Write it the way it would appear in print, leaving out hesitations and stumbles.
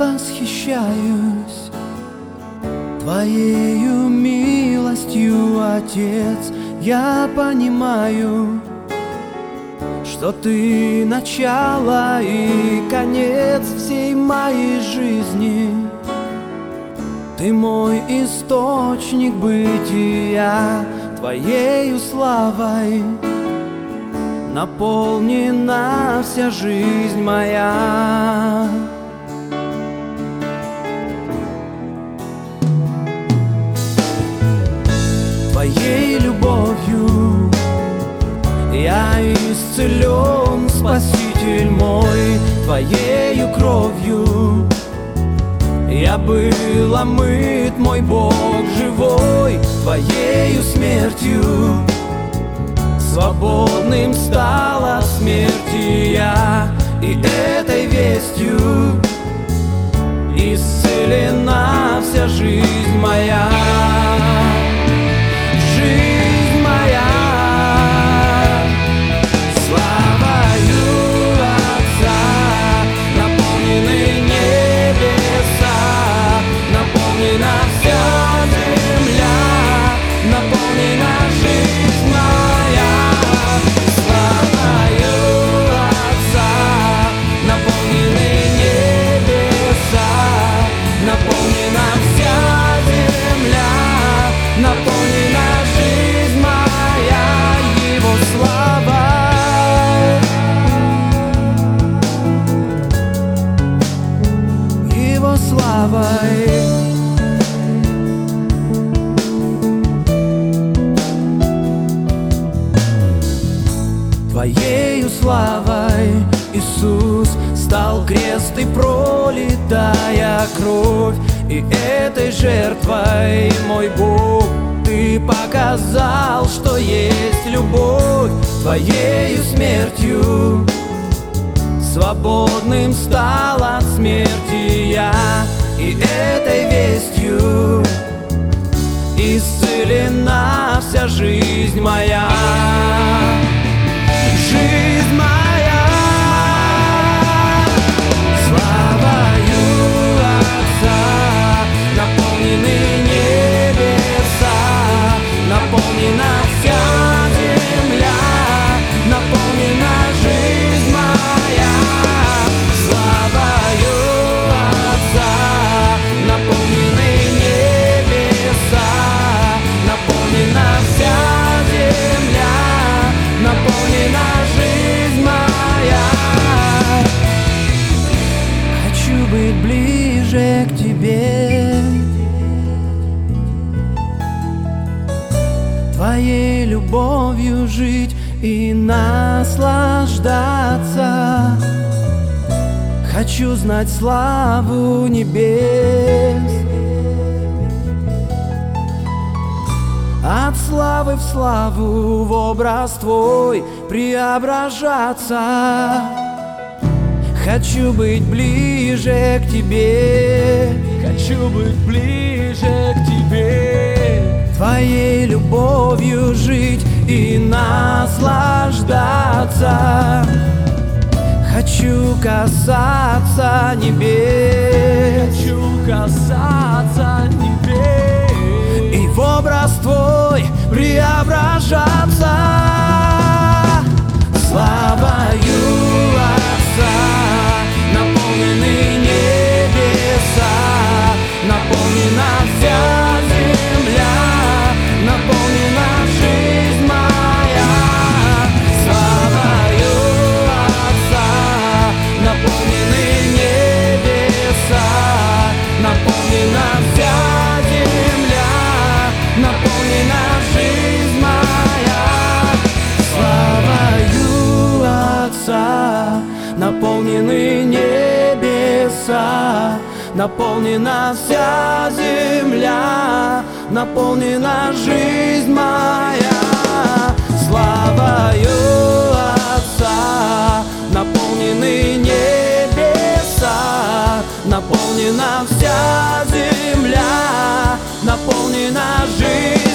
восхищаюсь Твоею милостью, Отец. Я понимаю, что Ты начало и конец всей моей жизни. Ты мой источник бытия, Твоею славой наполнена вся жизнь моя. Твоей любовью я исцелен, Спаситель мой. Твоею кровью я был омыт, мой Бог живой. Твоею смертью свободным стал от смерти я, и этой вестью исцелена вся жизнь моя. Жизнь моя славою Отца, наполнены небеса, наполнена вся земля, наполнена жизнь моя. Славою Отца наполнены небеса, наполнена вся земля, наполнена жизнь моя Его славой. Его славой. Твоею славой, Иисус, стал крест и пролитая кровь, и этой жертвой, мой Бог, Ты показал, что есть любовь. Твоею смертью свободным стал от смерти я, и этой вестью исцелена вся жизнь моя. Жизнь моя славою Отца, наполнены небеса, наполнена вся земля, наполнена жизнь моя. Славою Отца наполнены небеса, наполнена вся земля, наполнена жизнь моя. Хочу быть ближе к Тебе, Твоей любовью жить и наслаждаться. Хочу знать славу небес, от славы в славу в образ Твой преображаться. Хочу быть ближе к Тебе, хочу быть ближе к Тебе, Твоей любовью жить и наслаждаться. Хочу касаться небес, хочу касаться небес, и в образ Твой преображаться. Славою Отца наполнены небеса, наполнена вся земля, наполнена жизнь моя. Славою Отца наполнены небеса, наполнена вся земля, наполнена жизнь моя. Славою Отца наполнены небеса, наполнена вся земля, наполнена жизнь моя. Славою Отца наполнены небеса, наполнена вся земля, наполнена жизнь.